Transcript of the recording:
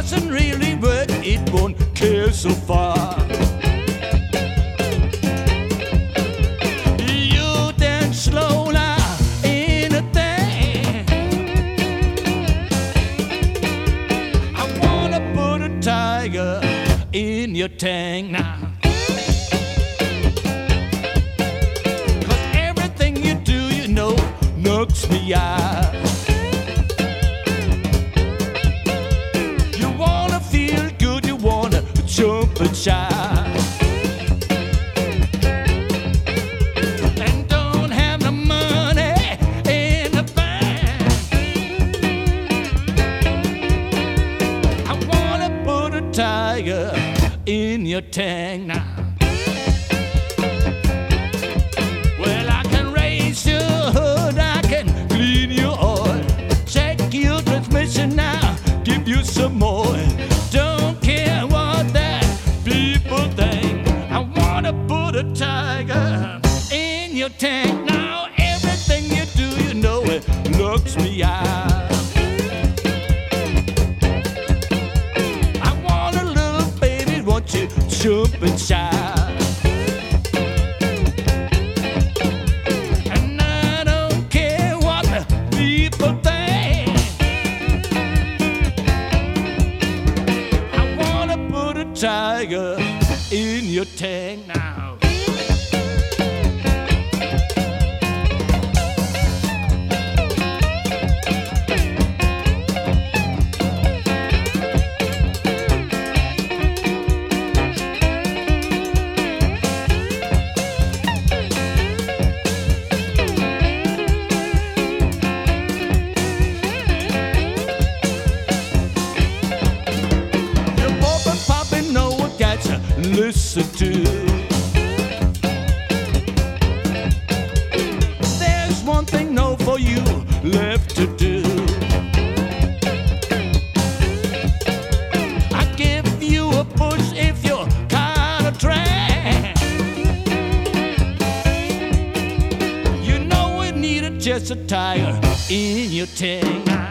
doesn't really work, it won't care so far. You dance slow now in a thing. I wanna put a tiger in your tank now. Knocks me out. You wanna feel good, you wanna jump and shout, and don't have the money in the bank. I wanna put a tiger in your tank now. Well, I can raise your hood, I can clean your oil, check your transmission now, give you some more. Don't care what that people think. I wanna put a tiger in your tank now. Everything you do, you know it knocks me out. I want a little baby, won't you jump and shout? Tiger in your tank now. Listen to. There's one thing no for you left to do. I give you a push if you're kind of trash. You know we needed just a tire in your tank.